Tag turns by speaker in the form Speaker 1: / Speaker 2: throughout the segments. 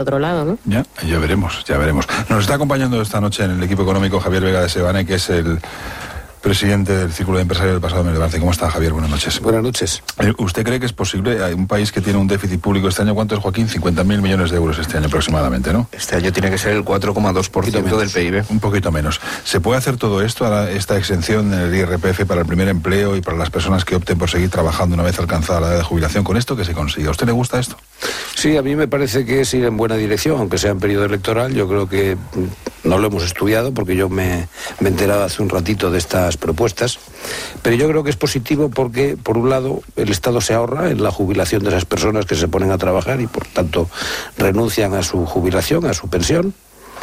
Speaker 1: otro lado, ¿no?
Speaker 2: Ya veremos. Nos está acompañando esta noche en el equipo económico Javier Vega de Sebane, que es el presidente del Círculo de Empresarios del pasado mes de marzo. ¿Cómo está, Javier? Buenas noches.
Speaker 3: Buenas noches.
Speaker 2: ¿Usted cree que es posible? Hay un país que tiene un déficit público este año, ¿cuánto es, Joaquín? 50.000 millones de euros este año aproximadamente, ¿no?
Speaker 4: Este año tiene que ser el 4,2% del PIB.
Speaker 2: Un poquito menos. ¿Se puede hacer todo esto, esta exención del IRPF para el primer empleo y para las personas que opten por seguir trabajando una vez alcanzada la edad de jubilación? ¿Con esto qué se consigue? ¿A usted le gusta esto?
Speaker 3: Sí, a mí me parece que es ir en buena dirección, aunque sea en periodo electoral. Yo creo que no lo hemos estudiado porque yo me he enterado hace un ratito de estas propuestas, pero yo creo que es positivo porque, por un lado, el Estado se ahorra en la jubilación de esas personas que se ponen a trabajar y, por tanto, renuncian a su jubilación, a su pensión.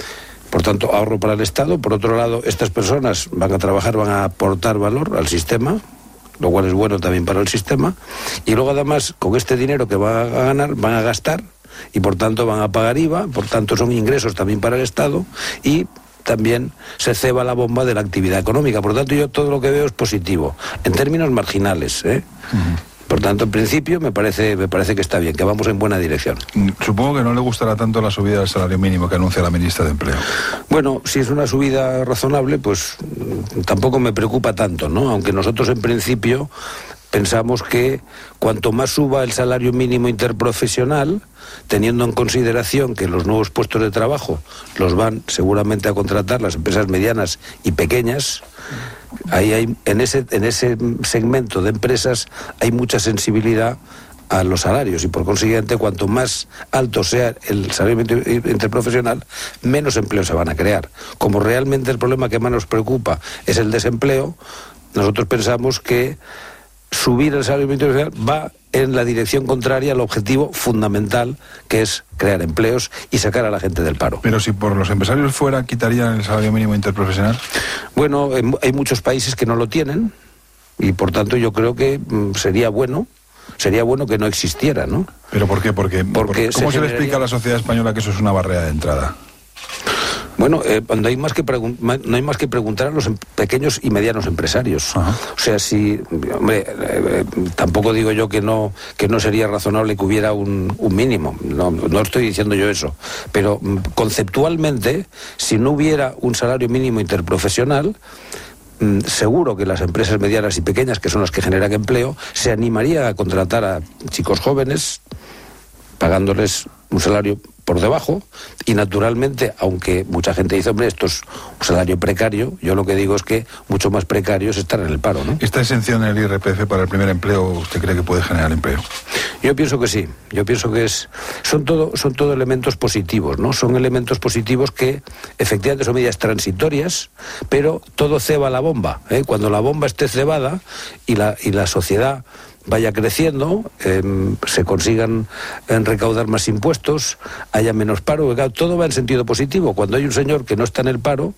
Speaker 3: Por tanto, ahorro para el Estado. Por otro lado, estas personas van a trabajar, van a aportar valor al sistema, lo cual es bueno también para el sistema, y luego además con este dinero que van a ganar, van a gastar y por tanto van a pagar IVA, por tanto son ingresos también para el Estado y también se ceba la bomba de la actividad económica. Por tanto, yo todo lo que veo es positivo, en términos marginales, Por tanto, en principio, me parece que está bien, que vamos en buena dirección.
Speaker 2: Supongo que no le gustará tanto la subida del salario mínimo que anuncia la ministra de Empleo.
Speaker 3: Bueno, si es una subida razonable, pues tampoco me preocupa tanto, ¿no? Aunque nosotros en principio pensamos que cuanto más suba el salario mínimo interprofesional, teniendo en consideración que los nuevos puestos de trabajo los van seguramente a contratar las empresas medianas y pequeñas, ahí hay, en ese segmento de empresas hay mucha sensibilidad a los salarios y por consiguiente cuanto más alto sea el salario interprofesional, menos empleo se van a crear. Como realmente el problema que más nos preocupa es el desempleo, nosotros pensamos que subir el salario mínimo interprofesional va en la dirección contraria al objetivo fundamental, que es crear empleos y sacar a la gente del paro.
Speaker 2: Pero si por los empresarios fuera, ¿quitarían el salario mínimo interprofesional?
Speaker 3: Bueno, hay muchos países que no lo tienen y por tanto yo creo que sería bueno que no existiera, ¿no?
Speaker 2: ¿Pero por qué? Porque ¿cómo se le explica a la sociedad española que eso es una barrera de entrada?
Speaker 3: Bueno, no hay más que preguntar a los pequeños y medianos empresarios.
Speaker 2: Ajá.
Speaker 3: O sea, si, hombre, tampoco digo yo que no sería razonable que hubiera un mínimo. No estoy diciendo yo eso. Pero conceptualmente, si no hubiera un salario mínimo interprofesional, seguro que las empresas medianas y pequeñas, que son las que generan empleo, se animarían a contratar a chicos jóvenes, pagándoles un salario por debajo, y naturalmente, aunque mucha gente dice, hombre, esto es un salario precario, yo lo que digo es que mucho más precario es estar en el paro, ¿no?
Speaker 2: ¿Esta exención en el IRPF para el primer empleo, usted cree que puede generar empleo?
Speaker 3: Yo pienso que sí, yo pienso que son todo elementos positivos, ¿no? Son elementos positivos que efectivamente son medidas transitorias, pero todo ceba la bomba, ¿eh? Cuando la bomba esté cebada y la sociedad vaya creciendo, se consigan recaudar más impuestos, haya menos paro, todo va en sentido positivo. Cuando hay un señor que no está en el paro,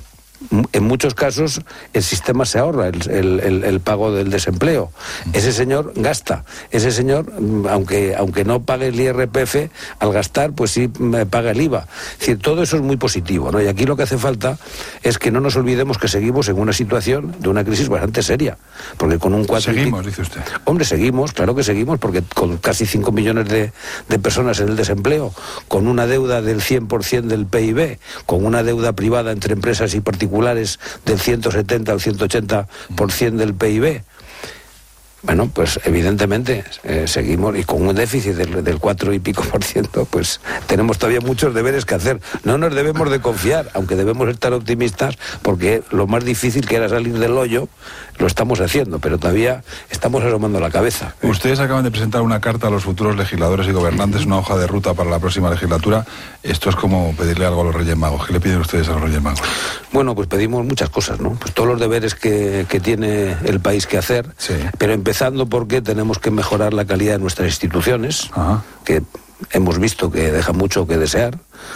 Speaker 3: en muchos casos el sistema se ahorra el pago del desempleo. Ese señor gasta, ese señor, aunque no pague el IRPF, al gastar pues sí paga el IVA. Es decir, todo eso es muy positivo, ¿no? Y aquí lo que hace falta es que no nos olvidemos que seguimos en una situación de una crisis bastante seria, porque con un 4...
Speaker 2: ¿Seguimos, dice usted?
Speaker 3: Hombre, seguimos, claro que seguimos, porque con casi 5 millones de personas en el desempleo, con una deuda del 100% del PIB, con una deuda privada entre empresas y particulares del 170 al 180% del PIB. Bueno, pues evidentemente seguimos, y con un déficit del 4 y pico %, pues tenemos todavía muchos deberes que hacer. No nos debemos de confiar, aunque debemos estar optimistas, porque lo más difícil que era salir del hoyo, lo estamos haciendo, pero todavía estamos asomando la cabeza.
Speaker 2: Ustedes acaban de presentar una carta a los futuros legisladores y gobernantes, una hoja de ruta para la próxima legislatura. Esto es como pedirle algo a los Reyes Magos. ¿Qué le piden ustedes a los Reyes Magos?
Speaker 3: Bueno, pues pedimos muchas cosas, ¿no? Pues todos los deberes que tiene el país que hacer,
Speaker 2: sí.
Speaker 3: Pero empezando porque tenemos que mejorar la calidad de nuestras instituciones,
Speaker 2: Ajá.
Speaker 3: que hemos visto que deja mucho que desear,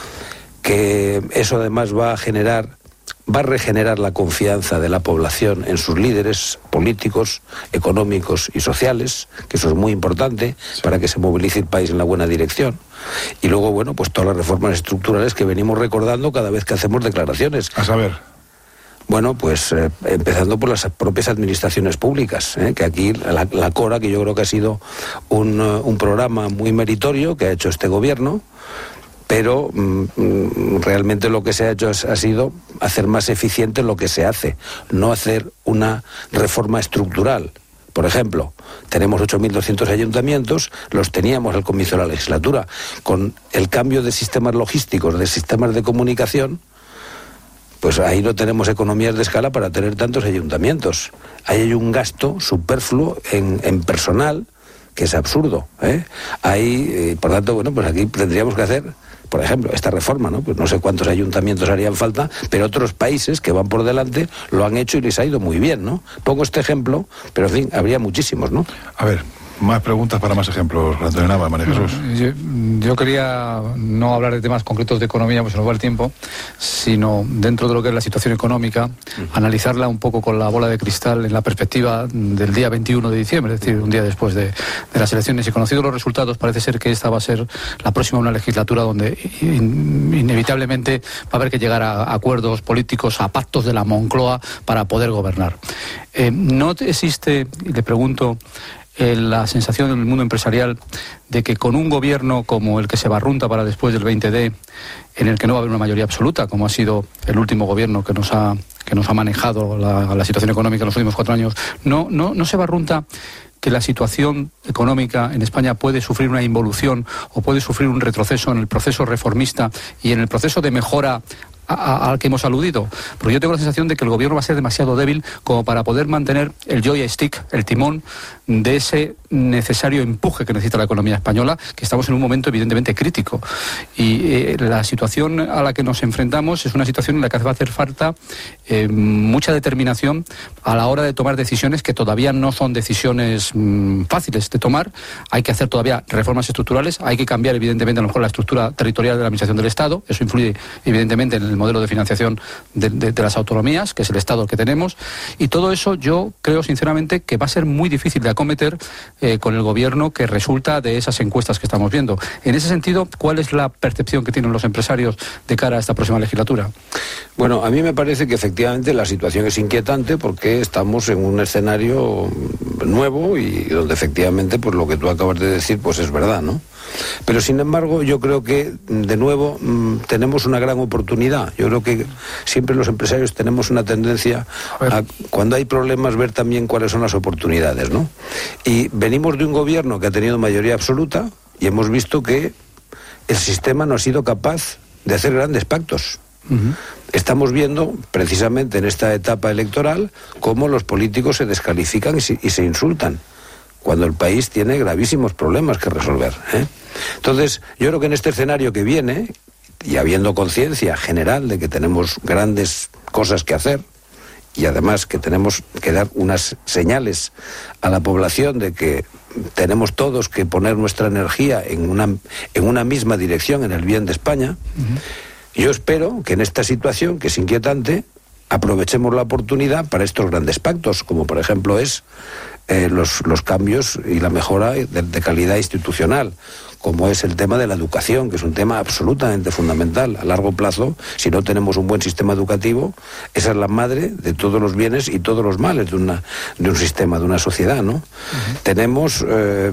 Speaker 3: que eso además va a regenerar la confianza de la población en sus líderes políticos, económicos y sociales, que eso es muy importante, sí, para que se movilice el país en la buena dirección. Y luego, bueno, pues todas las reformas estructurales que venimos recordando cada vez que hacemos declaraciones.
Speaker 2: A saber...
Speaker 3: Bueno, pues empezando por las propias administraciones públicas, que aquí la CORA, que yo creo que ha sido un programa muy meritorio que ha hecho este gobierno, pero realmente lo que se ha hecho ha sido hacer más eficiente lo que se hace, no hacer una reforma estructural. Por ejemplo, tenemos 8.200 ayuntamientos, los teníamos al comienzo de la legislatura. Con el cambio de sistemas logísticos, de sistemas de comunicación, pues ahí no tenemos economías de escala para tener tantos ayuntamientos. Ahí hay un gasto superfluo en personal que es absurdo, ¿eh? Ahí, por tanto, bueno, pues aquí tendríamos que hacer, por ejemplo, esta reforma, ¿no? Pues no sé cuántos ayuntamientos harían falta, pero otros países que van por delante lo han hecho y les ha ido muy bien, ¿no? Pongo este ejemplo, pero en fin, habría muchísimos, ¿no?
Speaker 2: A ver, más preguntas para más ejemplos, Antonio Nava, María Jesús.
Speaker 1: Yo quería no hablar de temas concretos de economía, pues se nos va el tiempo, sino dentro de lo que es la situación económica, analizarla un poco con la bola de cristal en la perspectiva del día 21 de diciembre, es decir, un día después de las elecciones. Y conocidos los resultados, parece ser que esta va a ser la próxima una legislatura donde inevitablemente va a haber que llegar a acuerdos políticos, a pactos de la Moncloa para poder gobernar. ¿No existe, y le pregunto, la sensación en el mundo empresarial de que con un gobierno como el que se barrunta para después del 20D, en el que no va a haber una mayoría absoluta, como ha sido el último gobierno que nos ha manejado la situación económica en los últimos 4 años, no se barrunta que la situación económica en España puede sufrir una involución o puede sufrir un retroceso en el proceso reformista y en el proceso de mejora al que hemos aludido? Porque yo tengo la sensación de que el gobierno va a ser demasiado débil como para poder mantener el joystick, el timón de ese necesario empuje que necesita la economía española, que estamos en un momento evidentemente crítico. Y la situación a la que nos enfrentamos es una situación en la que va a hacer falta mucha determinación a la hora de tomar decisiones que todavía no son decisiones fáciles de tomar. Hay que hacer todavía reformas estructurales, hay que cambiar evidentemente a lo mejor la estructura territorial de la administración del Estado. Eso influye evidentemente en el modelo de financiación de las autonomías, que es el Estado el que tenemos, y todo eso yo creo sinceramente que va a ser muy difícil de acometer con el gobierno que resulta de esas encuestas que estamos viendo. En ese sentido, ¿cuál es la percepción que tienen los empresarios de cara a esta próxima legislatura?
Speaker 3: Bueno, a mí me parece que efectivamente la situación es inquietante porque estamos en un escenario nuevo y donde efectivamente pues lo que tú acabas de decir pues es verdad, ¿no? Pero sin embargo yo creo que de nuevo tenemos una gran oportunidad. Yo creo que siempre los empresarios tenemos una tendencia a cuando hay problemas ver también cuáles son las oportunidades, ¿no? Y venimos de un gobierno que ha tenido mayoría absoluta y hemos visto que el sistema no ha sido capaz de hacer grandes pactos. Estamos viendo precisamente en esta etapa electoral cómo los políticos se descalifican y se insultan cuando el país tiene gravísimos problemas que resolver, ¿eh? Entonces, yo creo que en este escenario que viene, y habiendo conciencia general de que tenemos grandes cosas que hacer, y además que tenemos que dar unas señales a la población de que tenemos todos que poner nuestra energía en una misma dirección, en el bien de España, yo espero que en esta situación, que es inquietante, aprovechemos la oportunidad para estos grandes pactos, como por ejemplo es los cambios y la mejora de calidad institucional, como es el tema de la educación, que es un tema absolutamente fundamental. A largo plazo, si no tenemos un buen sistema educativo, esa es la madre de todos los bienes y todos los males de un sistema, de una sociedad, ¿no? Tenemos,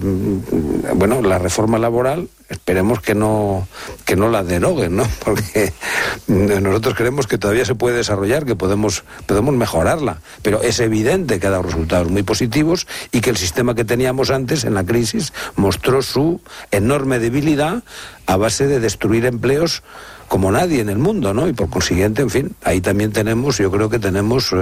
Speaker 3: bueno, la reforma laboral, esperemos que no la deroguen, ¿no? Porque nosotros creemos que todavía se puede desarrollar, que podemos mejorarla, pero es evidente que ha dado resultados muy positivos y que el sistema que teníamos antes en la crisis mostró su enorme debilidad a base de destruir empleos como nadie en el mundo, ¿no? Y por consiguiente, en fin, ahí también tenemos, yo creo que tenemos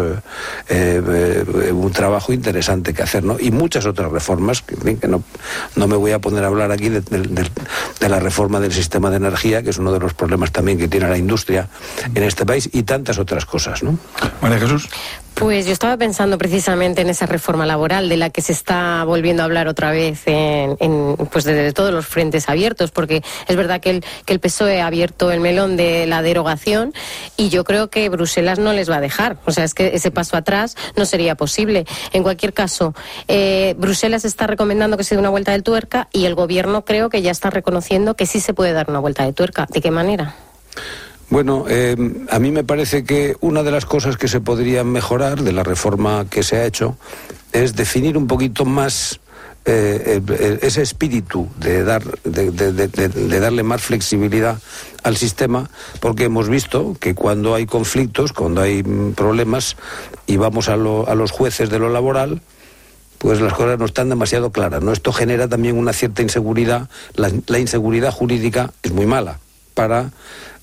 Speaker 3: un trabajo interesante que hacer, ¿no? Y muchas otras reformas, que, en fin, que no me voy a poner a hablar aquí de la reforma del sistema de energía, que es uno de los problemas también que tiene la industria en este país, y tantas otras cosas, ¿no?
Speaker 2: María Jesús.
Speaker 5: Pues yo estaba pensando precisamente en esa reforma laboral de la que se está volviendo a hablar otra vez pues desde todos los frentes abiertos, porque es verdad que el PSOE ha abierto el melón de la derogación y yo creo que Bruselas no les va a dejar. O sea, es que ese paso atrás no sería posible. En cualquier caso, Bruselas está recomendando que se dé una vuelta de tuerca y el gobierno creo que ya está reconociendo que sí se puede dar una vuelta de tuerca. ¿De qué manera?
Speaker 3: Bueno, a mí me parece que una de las cosas que se podrían mejorar de la reforma que se ha hecho es definir un poquito más ese espíritu de darle más flexibilidad al sistema, porque hemos visto que cuando hay conflictos, cuando hay problemas y vamos a los jueces de lo laboral, pues las cosas no están demasiado claras, ¿no? Esto genera también una cierta inseguridad. La inseguridad jurídica es muy mala para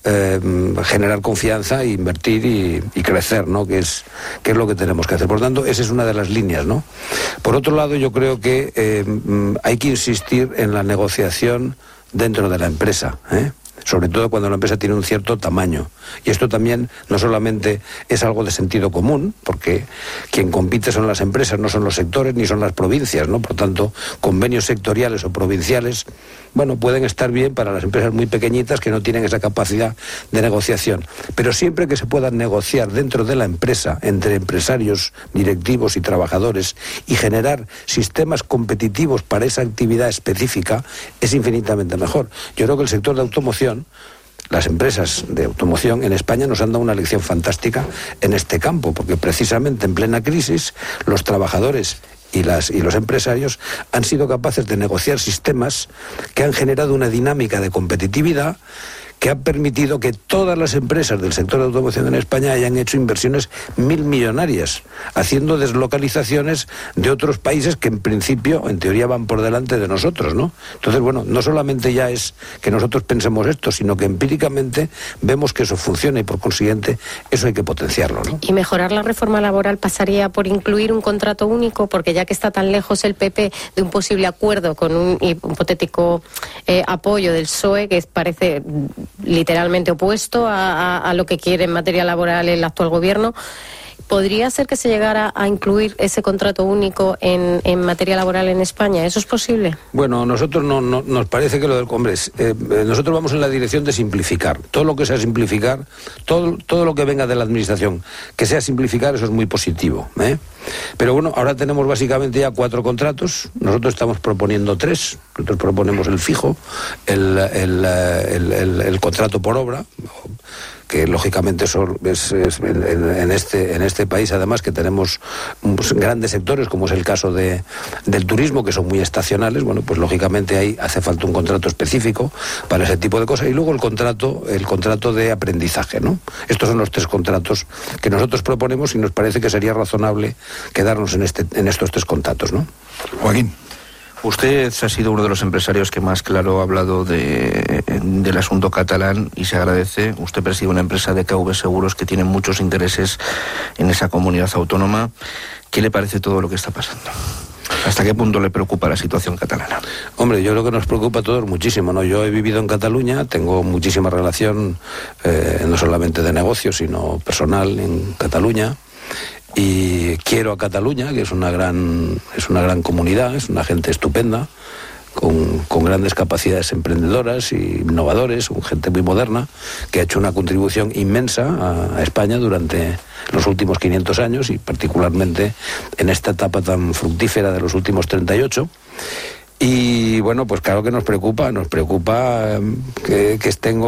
Speaker 3: generar confianza, invertir y crecer, ¿no? Que es lo que tenemos que hacer. Por tanto, esa es una de las líneas, ¿no? Por otro lado, yo creo que hay que insistir en la negociación dentro de la empresa, sobre todo cuando la empresa tiene un cierto tamaño. Y esto también no solamente es algo de sentido común, porque quien compite son las empresas, no son los sectores ni son las provincias, ¿no? Por tanto, convenios sectoriales o provinciales, bueno, pueden estar bien para las empresas muy pequeñitas que no tienen esa capacidad de negociación. Pero siempre que se pueda negociar dentro de la empresa, entre empresarios, directivos y trabajadores, y generar sistemas competitivos para esa actividad específica, es infinitamente mejor. Yo creo que el sector de automoción, las empresas de automoción en España nos han dado una lección fantástica en este campo, porque precisamente en plena crisis los trabajadores y los empresarios han sido capaces de negociar sistemas que han generado una dinámica de competitividad que ha permitido que todas las empresas del sector de automoción en España hayan hecho inversiones millonarias, haciendo deslocalizaciones de otros países que en principio, en teoría, van por delante de nosotros, ¿no? Entonces, bueno, no solamente ya es que nosotros pensemos esto, sino que empíricamente vemos que eso funciona y por consiguiente eso hay que potenciarlo, ¿no?
Speaker 5: Y mejorar la reforma laboral pasaría por incluir un contrato único, porque ya que está tan lejos el PP de un posible acuerdo con un hipotético apoyo del PSOE, que parece literalmente opuesto a lo que quiere en materia laboral el actual gobierno, ¿podría ser que se llegara a incluir ese contrato único en materia laboral en España? ¿Eso es posible?
Speaker 3: Bueno, nosotros no nos parece que lo del Congreso, nosotros vamos en la dirección de simplificar. Todo lo que sea simplificar, todo lo que venga de la administración que sea simplificar, eso es muy positivo, Pero bueno, ahora tenemos básicamente ya 4 contratos. Nosotros estamos proponiendo 3. Nosotros proponemos el fijo, el contrato por obra, que lógicamente es en este país, además, que tenemos grandes sectores, como es el caso del turismo, que son muy estacionales. Bueno, pues lógicamente ahí hace falta un contrato específico para ese tipo de cosas. Y luego el contrato de aprendizaje, ¿no? Estos son los 3 contratos que nosotros proponemos y nos parece que sería razonable quedarnos en estos 3 contratos, ¿no?
Speaker 2: Joaquín.
Speaker 4: Usted ha sido uno de los empresarios que más claro ha hablado del asunto catalán y se agradece. Usted preside una empresa de KV Seguros que tiene muchos intereses en esa comunidad autónoma. ¿Qué le parece todo lo que está pasando? ¿Hasta qué punto le preocupa la situación catalana?
Speaker 3: Hombre, yo creo que nos preocupa a todos muchísimo, ¿no? Yo he vivido en Cataluña, tengo muchísima relación, no solamente de negocio, sino personal en Cataluña. Y quiero a Cataluña, que es una gran comunidad, es una gente estupenda, con grandes capacidades emprendedoras y innovadores, con gente muy moderna, que ha hecho una contribución inmensa a España durante los últimos 500 años y particularmente en esta etapa tan fructífera de los últimos 38. Y bueno, pues claro que nos preocupa que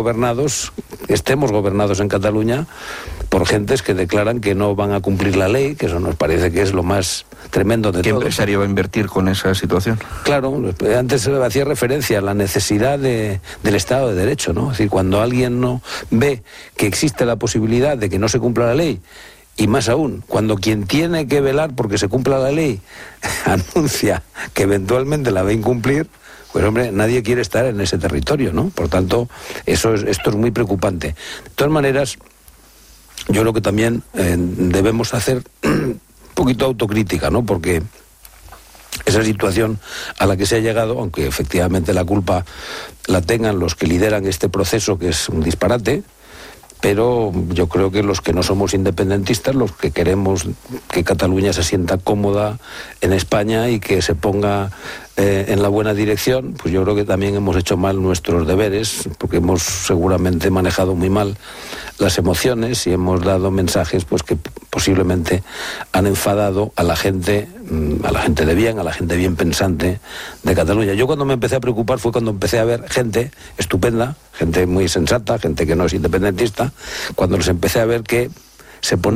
Speaker 3: estemos gobernados en Cataluña por gentes que declaran que no van a cumplir la ley, que eso nos parece que es lo más tremendo de todo.
Speaker 4: ¿Qué empresario va a invertir con esa situación?
Speaker 3: Claro, antes se hacía referencia a la necesidad del Estado de Derecho, ¿no? Es decir, cuando alguien no ve que existe la posibilidad de que no se cumpla la ley, y más aún, cuando quien tiene que velar porque se cumpla la ley anuncia que eventualmente la va a incumplir, pues hombre, nadie quiere estar en ese territorio, ¿no? Por tanto, esto es muy preocupante. De todas maneras, yo creo que también debemos hacer un poquito autocrítica, ¿no? Porque esa situación a la que se ha llegado, aunque efectivamente la culpa la tengan los que lideran este proceso, que es un disparate, pero yo creo que los que no somos independentistas, los que queremos que Cataluña se sienta cómoda en España y que se ponga en la buena dirección, pues yo creo que también hemos hecho mal nuestros deberes, porque hemos seguramente manejado muy mal las emociones y hemos dado mensajes pues que posiblemente han enfadado a la gente de bien, a la gente bien pensante de Cataluña. Yo cuando me empecé a preocupar fue cuando empecé a ver gente estupenda, gente muy sensata, gente que no es independentista, cuando les empecé a ver que se ponen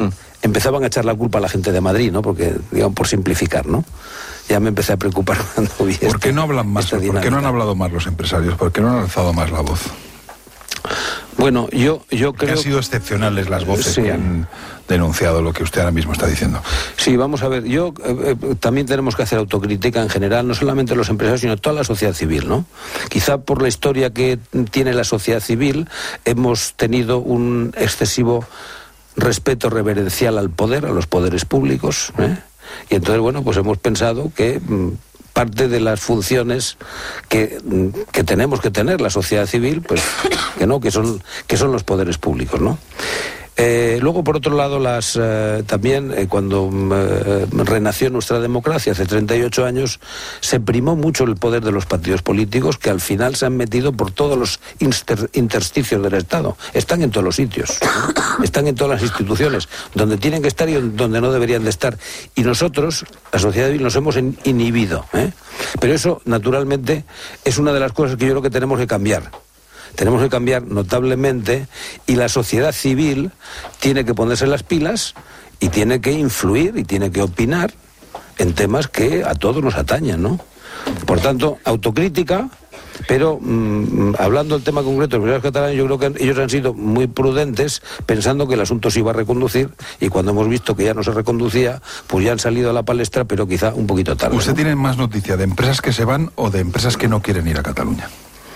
Speaker 3: empezaban a echar la culpa a la gente de Madrid, ¿no? Porque, digamos, por simplificar, ¿no? Ya me empecé a preocupar cuando vi
Speaker 2: ¿Por qué no hablan más? ¿Por qué no han hablado más los empresarios? ¿Por qué no han alzado más la voz?
Speaker 3: Bueno, yo creo
Speaker 2: que han sido excepcionales las voces que han denunciado lo que usted ahora mismo está diciendo.
Speaker 3: Sí, vamos a ver, también tenemos que hacer autocrítica en general, no solamente los empresarios, sino toda la sociedad civil, ¿no? Quizá por la historia que tiene la sociedad civil hemos tenido un excesivo respeto reverencial al poder, a los poderes públicos, y entonces, bueno, pues hemos pensado que parte de las funciones que tenemos que tener la sociedad civil, pues que son los poderes públicos, ¿no? Luego, por otro lado, también cuando renació nuestra democracia hace 38 años, se primó mucho el poder de los partidos políticos, que al final se han metido por todos los intersticios del Estado. Están en todos los sitios, ¿no? Están en todas las instituciones, donde tienen que estar y donde no deberían de estar. Y nosotros, la sociedad civil, nos hemos inhibido, Pero eso, naturalmente, es una de las cosas que yo creo que tenemos que cambiar. Tenemos que cambiar notablemente, y la sociedad civil tiene que ponerse las pilas y tiene que influir y tiene que opinar en temas que a todos nos atañen, ¿no? Por tanto, autocrítica, pero hablando del tema concreto de los empresarios catalanes, yo creo que ellos han sido muy prudentes pensando que el asunto se iba a reconducir, y cuando hemos visto que ya no se reconducía, pues ya han salido a la palestra, pero quizá un poquito tarde.
Speaker 2: ¿Usted
Speaker 3: ¿no?
Speaker 2: tiene más noticia de empresas que se van o de empresas que no quieren ir a Cataluña?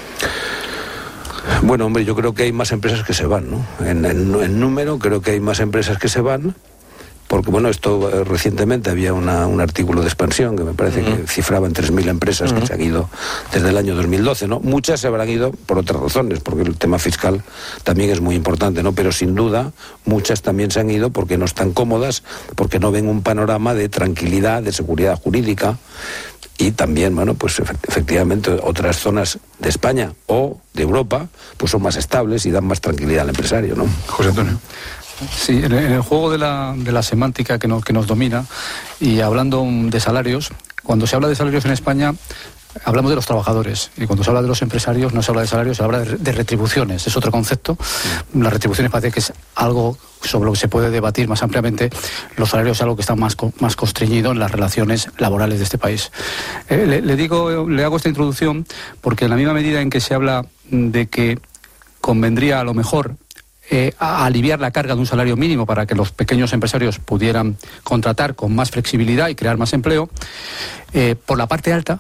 Speaker 3: Bueno, hombre, yo creo que hay más empresas que se van, ¿no? En número creo que hay más empresas que se van, porque, bueno, esto recientemente había un artículo de Expansión que me parece que cifraba en 3.000 empresas que se han ido desde el año 2012, ¿no? Muchas se habrán ido por otras razones, porque el tema fiscal también es muy importante, ¿no? Pero sin duda muchas también se han ido porque no están cómodas, porque no ven un panorama de tranquilidad, de seguridad jurídica. Y también, bueno, pues efectivamente otras zonas de España o de Europa pues son más estables y dan más tranquilidad al empresario, ¿no?
Speaker 2: José Antonio.
Speaker 1: Sí, en el juego de la semántica que nos domina, y hablando de salarios, cuando se habla de salarios en España, hablamos de los trabajadores, y cuando se habla de los empresarios no se habla de salarios, se habla de retribuciones, es otro concepto. Las retribuciones parece que es algo sobre lo que se puede debatir más ampliamente. Los salarios es algo que está más constreñido en las relaciones laborales de este país. Le hago esta introducción porque en la misma medida en que se habla de que convendría a lo mejor a aliviar la carga de un salario mínimo para que los pequeños empresarios pudieran contratar con más flexibilidad y crear más empleo, por la parte alta,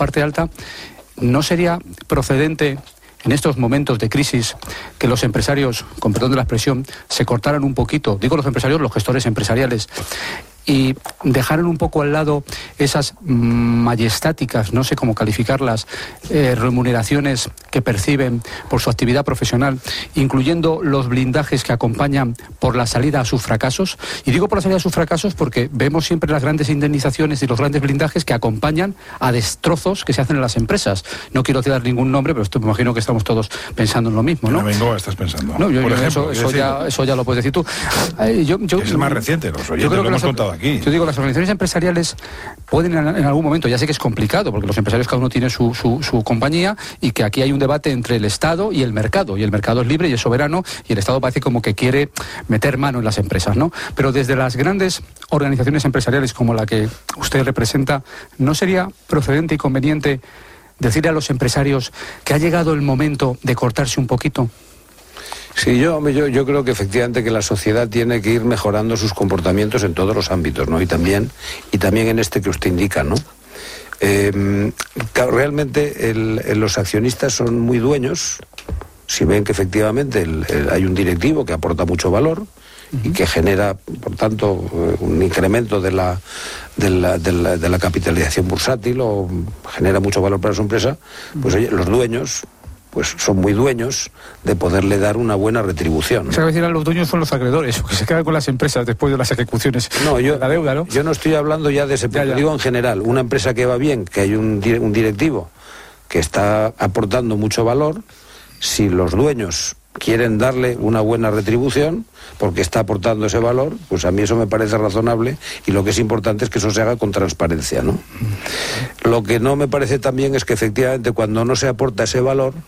Speaker 1: ¿no sería procedente en estos momentos de crisis que los empresarios, con perdón de la expresión, se cortaran un poquito, digo los empresarios, los gestores empresariales, y dejaron un poco al lado esas majestáticas, no sé cómo calificarlas, remuneraciones que perciben por su actividad profesional, incluyendo los blindajes que acompañan por la salida a sus fracasos? Y digo por la salida a sus fracasos porque vemos siempre las grandes indemnizaciones y los grandes blindajes que acompañan a destrozos que se hacen en las empresas. No quiero dar ningún nombre, pero me imagino que estamos todos pensando en lo mismo, ¿no?
Speaker 2: En Abengoa estás pensando.
Speaker 1: No,
Speaker 2: por ejemplo,
Speaker 1: eso ya lo puedes decir tú.
Speaker 2: Es el más reciente, yo creo que lo hemos contado aquí.
Speaker 1: Yo digo, las organizaciones empresariales pueden en algún momento, ya sé que es complicado, porque los empresarios cada uno tiene su compañía, y que aquí hay un debate entre el Estado y el mercado es libre y es soberano, y el Estado parece como que quiere meter mano en las empresas, ¿no? Pero desde las grandes organizaciones empresariales como la que usted representa, ¿no sería procedente y conveniente decirle a los empresarios que ha llegado el momento de cortarse un poquito?
Speaker 3: Sí, yo creo que efectivamente que la sociedad tiene que ir mejorando sus comportamientos en todos los ámbitos, ¿no? Y también en este que usted indica, ¿no? Realmente los accionistas son muy dueños. Si ven que efectivamente hay un directivo que aporta mucho valor y que genera, por tanto, un incremento de la capitalización bursátil, o genera mucho valor para su empresa, pues oye, los dueños pues son muy dueños de poderle dar una buena retribución, ¿no?
Speaker 1: O sea, decir, los dueños son los acreedores, porque se quedan con las empresas después de las ejecuciones.
Speaker 3: No,
Speaker 1: la deuda, ¿no?
Speaker 3: Yo no estoy hablando ya de ese punto, digo en general, una empresa que va bien, que hay un directivo que está aportando mucho valor, si los dueños quieren darle una buena retribución porque está aportando ese valor, pues a mí eso me parece razonable, y lo que es importante es que eso se haga con transparencia, ¿no? Lo que no me parece también es que efectivamente cuando no se aporta ese valor,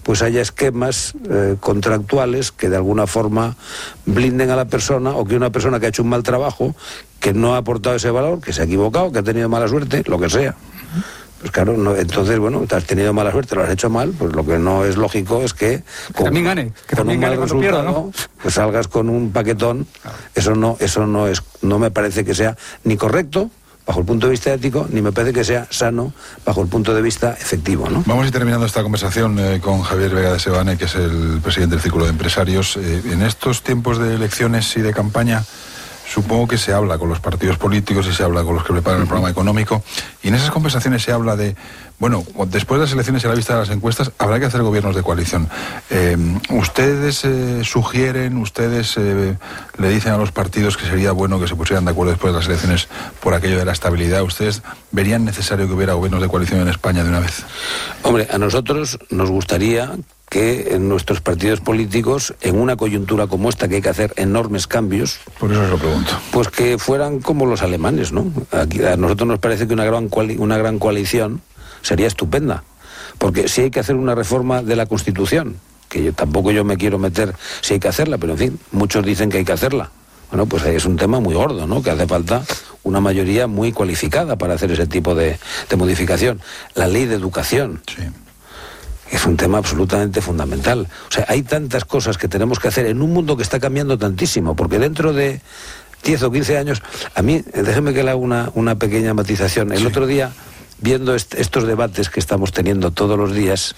Speaker 3: pues haya esquemas contractuales que de alguna forma blinden a la persona, o que una persona que ha hecho un mal trabajo, que no ha aportado ese valor, que se ha equivocado, que ha tenido mala suerte, lo que sea. Pues claro, no, entonces, bueno, te has tenido mala suerte, lo has hecho mal, pues lo que no es lógico es que
Speaker 1: también gane, que
Speaker 3: con
Speaker 1: también
Speaker 3: un mal
Speaker 1: gane cuando
Speaker 3: resultado,
Speaker 1: pierda, ¿no?
Speaker 3: pues salgas con un paquetón. Claro. Eso no me parece que sea ni correcto bajo el punto de vista ético, ni me parece que sea sano bajo el punto de vista efectivo, ¿no?
Speaker 2: Vamos a ir terminando esta conversación con Javier Vega de Sebane, que es el presidente del Círculo de Empresarios. En estos tiempos de elecciones y de campaña, supongo que se habla con los partidos políticos y se habla con los que preparan el programa económico, y en esas conversaciones se habla de, bueno, después de las elecciones y a la vista de las encuestas, habrá que hacer gobiernos de coalición. ¿Ustedes sugieren, ustedes le dicen a los partidos que sería bueno que se pusieran de acuerdo después de las elecciones por aquello de la estabilidad? ¿Ustedes verían necesario que hubiera gobiernos de coalición en España de una vez?
Speaker 3: Hombre, a nosotros nos gustaría que en nuestros partidos políticos, en una coyuntura como esta, que hay que hacer enormes cambios,
Speaker 2: por eso os lo pregunto,
Speaker 3: pues que fueran como los alemanes, ¿no? Aquí, a nosotros nos parece que una gran coalición sería estupenda, porque si hay que hacer una reforma de la Constitución, que tampoco yo me quiero meter si hay que hacerla, pero en fin, muchos dicen que hay que hacerla. Bueno, pues es un tema muy gordo, ¿no? Que hace falta una mayoría muy cualificada para hacer ese tipo de modificación. La ley de educación.
Speaker 2: Sí.
Speaker 3: Es un tema absolutamente fundamental. O sea, hay tantas cosas que tenemos que hacer en un mundo que está cambiando tantísimo, porque dentro de 10 o 15 años, a mí, déjeme que le haga una pequeña matización. El otro día, viendo estos debates que estamos teniendo todos los días,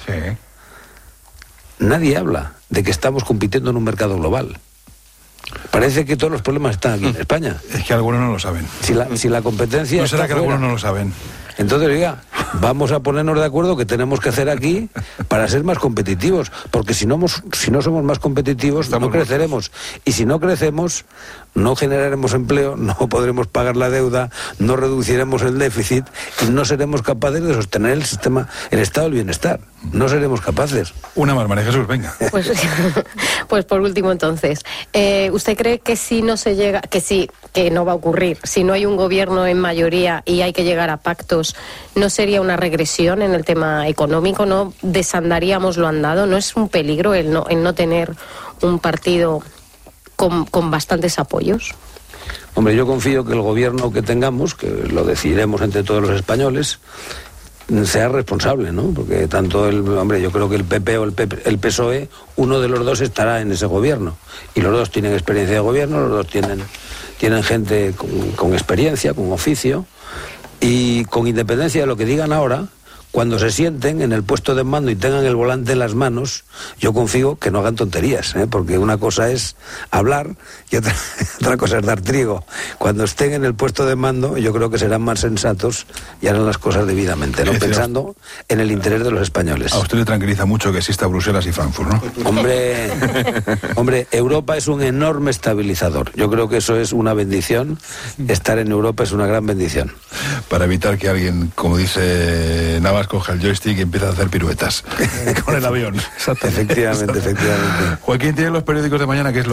Speaker 3: nadie habla de que estamos compitiendo en un mercado global. Parece que todos los problemas están aquí en España.
Speaker 2: Es que algunos no lo saben.
Speaker 3: Si la competencia
Speaker 2: ¿No será
Speaker 3: está
Speaker 2: que
Speaker 3: fuera,
Speaker 2: algunos no lo saben?
Speaker 3: Entonces, oiga, vamos a ponernos de acuerdo qué tenemos que hacer aquí para ser más competitivos, porque si no somos más competitivos, no creceremos. Y si no crecemos, no generaremos empleo, no podremos pagar la deuda, no reduciremos el déficit y no seremos capaces de sostener el sistema, el estado del bienestar. No seremos capaces.
Speaker 2: Una más, María Jesús, venga.
Speaker 5: Pues por último, entonces, ¿usted cree que si no se llega, que no va a ocurrir, si no hay un gobierno en mayoría y hay que llegar a pactos, no sería una regresión en el tema económico? ¿No desandaríamos lo andado? ¿No es un peligro el no tener un partido con bastantes apoyos?
Speaker 3: Hombre, yo confío que el gobierno que tengamos, que lo decidiremos entre todos los españoles, sea responsable, ¿no? Porque tanto yo creo que el PP o el PSOE, uno de los dos estará en ese gobierno. Y los dos tienen experiencia de gobierno, los dos tienen gente con experiencia, con oficio, y con independencia de lo que digan ahora, cuando se sienten en el puesto de mando y tengan el volante en las manos, yo confío que no hagan tonterías, porque una cosa es hablar y otra cosa es dar trigo. Cuando estén en el puesto de mando, yo creo que serán más sensatos y harán las cosas debidamente, ¿no? Pensando en el interés de los españoles.
Speaker 2: A usted le tranquiliza mucho que exista Bruselas y Frankfurt, ¿no?
Speaker 3: Hombre, Europa es un enorme estabilizador. Yo creo que eso es una bendición. Estar en Europa es una gran bendición.
Speaker 2: Para evitar que alguien, como dice Navas, coja el joystick y empieza a hacer piruetas con el avión.
Speaker 3: Efectivamente.
Speaker 2: Joaquín, tiene los periódicos de mañana, que es lo